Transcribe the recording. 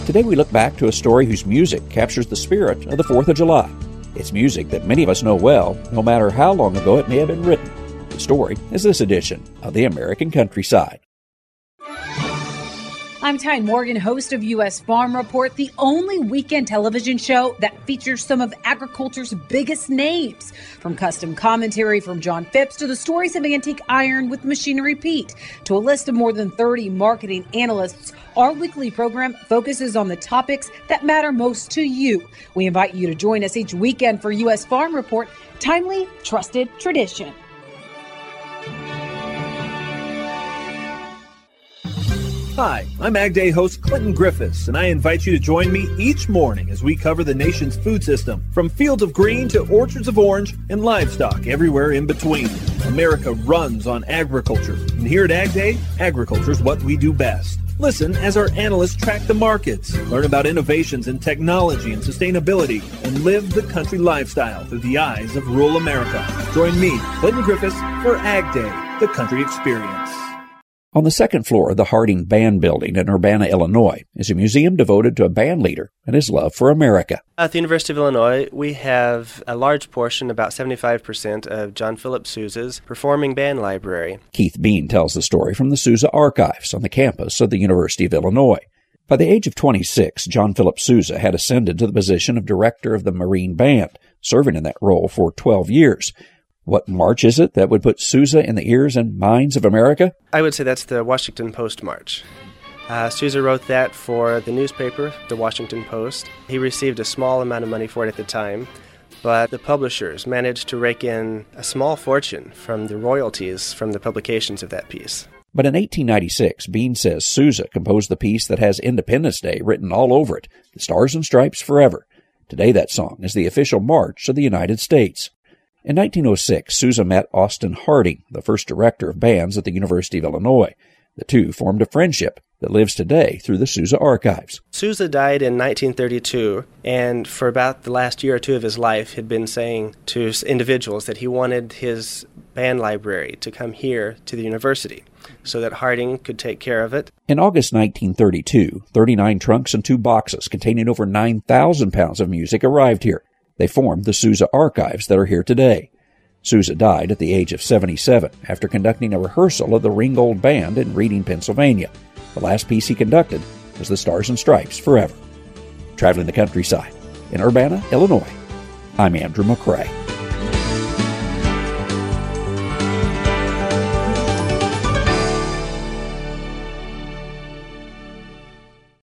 Today we look back to a story whose music captures the spirit of the 4th of July. It's music that many of us know well, no matter how long ago it may have been written. The story is this edition of the American Countryside. I'm Tyne Morgan, host of U.S. Farm Report, the only weekend television show that features some of agriculture's biggest names. From custom commentary from John Phipps to the stories of antique iron with Machinery Pete to a list of more than 30 marketing analysts, our weekly program focuses on the topics that matter most to you. We invite you to join us each weekend for U.S. Farm Report, timely, trusted tradition. Hi, I'm Ag Day host Clinton Griffiths, and I invite you to join me each morning as we cover the nation's food system, from fields of green to orchards of orange and livestock everywhere in between. America runs on agriculture, and here at Ag Day, agriculture is what we do best. Listen as our analysts track the markets, learn about innovations in technology and sustainability, and live the country lifestyle through the eyes of rural America. Join me, Clinton Griffiths, for Ag Day, the country experience. On the second floor of the Harding Band Building in Urbana, Illinois, is a museum devoted to a band leader and his love for America. At the University of Illinois, we have a large portion, about 75%, of John Philip Sousa's performing band library. Keith Bean tells the story from the Sousa Archives on the campus of the University of Illinois. By the age of 26, John Philip Sousa had ascended to the position of director of the Marine Band, serving in that role for 12 years. What march is it that would put Sousa in the ears and minds of America? I would say that's the Washington Post March. Sousa wrote that for the newspaper, the Washington Post. He received a small amount of money for it at the time, but the publishers managed to rake in a small fortune from the royalties from the publications of that piece. But in 1896, Bean says Sousa composed the piece that has Independence Day written all over it, the Stars and Stripes Forever. Today that song is the official march of the United States. In 1906, Sousa met Austin Harding, the first director of bands at the University of Illinois. The two formed a friendship that lives today through the Sousa Archives. Sousa died in 1932, and for about the last year or two of his life, had been saying to individuals that he wanted his band library to come here to the university so that Harding could take care of it. In August 1932, 39 trunks and 2 boxes containing over 9,000 pounds of music arrived here. They formed the Sousa Archives that are here today. Sousa died at the age of 77 after conducting a rehearsal of the Ringgold Band in Reading, Pennsylvania. The last piece he conducted was the Stars and Stripes Forever. Traveling the countryside in Urbana, Illinois, I'm Andrew McCrae.